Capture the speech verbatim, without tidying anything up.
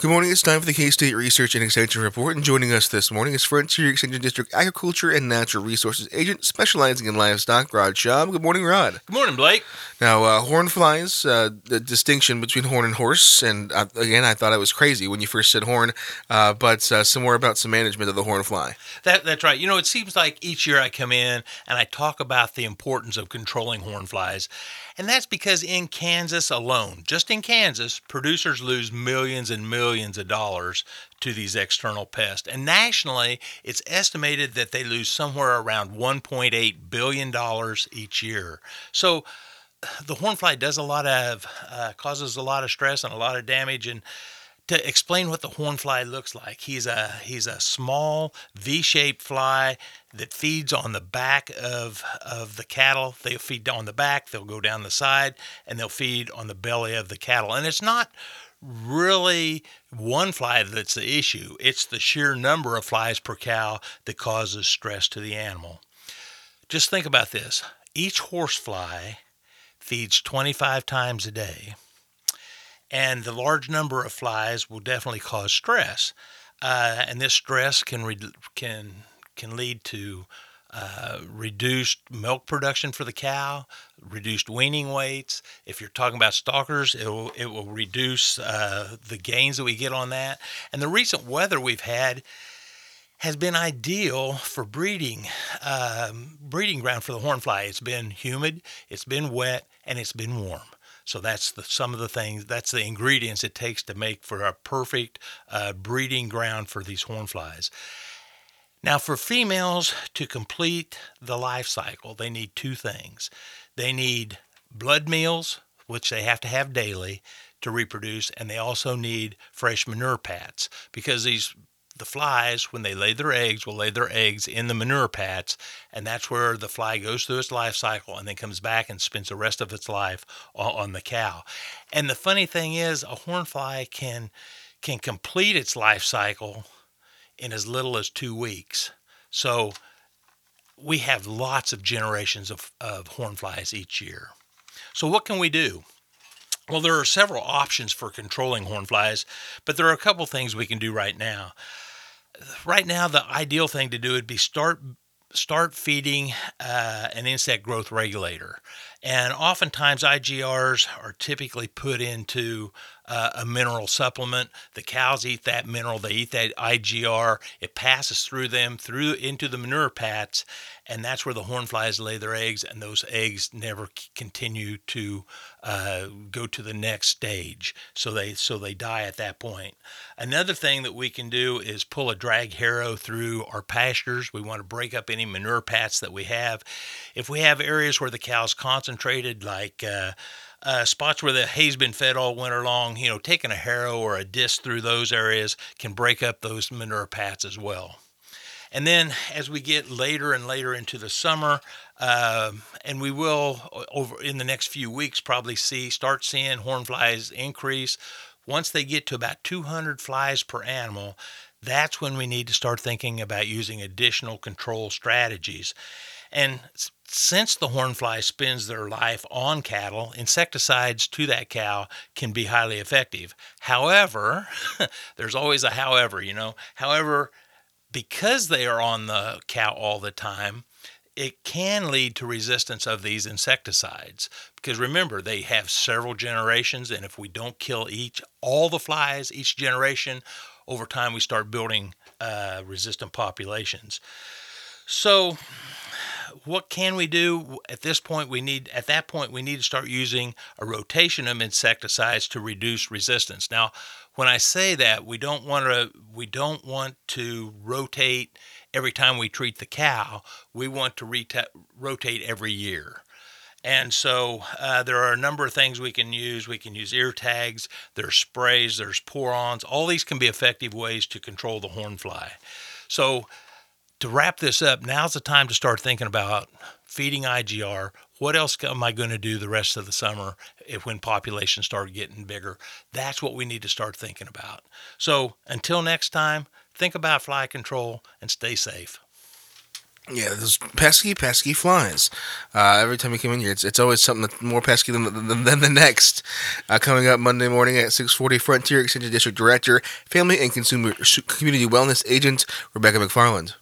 Good morning. It's time for the K-State Research and Extension Report, and joining us this morning is Frontier Extension District Agriculture and Natural Resources Agent specializing in livestock, Rod Schaub. Good morning, Rod. Good morning, Blake. Now, uh, horn flies, uh, the distinction between horn and horse, and uh, again, I thought I was crazy when you first said horn, uh, but uh, some more about some management of the horn fly. That, that's right. You know, it seems like each year I come in and I talk about the importance of controlling horn flies. And that's because in Kansas alone, just in Kansas, producers lose millions and millions of dollars to these external pests. And nationally, it's estimated that they lose somewhere around one point eight billion dollars each year. So the hornfly does a lot of, uh, causes a lot of stress and a lot of damage. And to explain what the hornfly looks like, he's a he's a small V-shaped fly that feeds on the back of of the cattle. They'll feed on the back, they'll go down the side, and they'll feed on the belly of the cattle. And it's not really one fly that's the issue. It's the sheer number of flies per cow that causes stress to the animal. Just think about this. Each horsefly feeds twenty-five times a day. And the large number of flies will definitely cause stress, uh, and this stress can re- can can lead to uh, reduced milk production for the cow, reduced weaning weights. If you're talking about stalkers, it will it will reduce uh, the gains that we get on that. And the recent weather we've had has been ideal for breeding um, breeding ground for the hornfly. It's been humid, it's been wet, and it's been warm. So that's the, some of the things, that's the ingredients it takes to make for a perfect uh, breeding ground for these hornflies. Now, for females to complete the life cycle, they need two things. They need blood meals, which they have to have daily to reproduce, and they also need fresh manure pats, because these the flies, when they lay their eggs, will lay their eggs in the manure pats, and that's where the fly goes through its life cycle and then comes back and spends the rest of its life on the cow. And the funny thing is, a hornfly can can complete its life cycle in as little as two weeks. So we have lots of generations of, of hornflies each year. So what can we do? Well, there are several options for controlling hornflies, but there are a couple things we can do right now. Right now, the ideal thing to do would be start start feeding uh, an insect growth regulator. And oftentimes I G Rs are typically put into uh, a mineral supplement. The cows eat that mineral, they eat that I G R, it passes through them, through into the manure pats, and that's where the hornflies lay their eggs, and those eggs never c- continue to uh, go to the next stage. So they so they die at that point. Another thing that we can do is pull a drag harrow through our pastures. We want to break up any manure pats that we have. If we have areas where the cows concentrated, like uh, uh, spots where the hay's been fed all winter long, you know, taking a harrow or a disc through those areas can break up those manure pats as well. And then as we get later and later into the summer, uh, and we will over in the next few weeks probably see start seeing hornflies increase. Once they get to about two hundred flies per animal, that's when we need to start thinking about using additional control strategies. And since the hornfly spends their life on cattle, insecticides to that cow can be highly effective. However, there's always a however, you know. However, because they are on the cow all the time, it can lead to resistance of these insecticides. Because remember, they have several generations, and if we don't kill each, all the flies, each generation, over time we start building uh, resistant populations. So what can we do at this point? We need at that point we need to start using a rotation of insecticides to reduce resistance. Now, when I say that, we don't want to we don't want to rotate every time we treat the cow. We want to reta- rotate every year. And so uh, there are a number of things we can use. We can use ear tags, there's sprays, there's pour-ons. All these can be effective ways to control the hornfly. So to wrap this up, now's the time to start thinking about feeding I G R. What else am I going to do the rest of the summer if when populations start getting bigger? That's what we need to start thinking about. So until next time, think about fly control and stay safe. Yeah, those pesky, pesky flies. Uh, every time you come in here, it's it's always something that's more pesky than, than, than the next. Uh, coming up Monday morning at six forty, Frontier Extension District Director, Family and Consumer Community Wellness Agent Rebecca McFarland.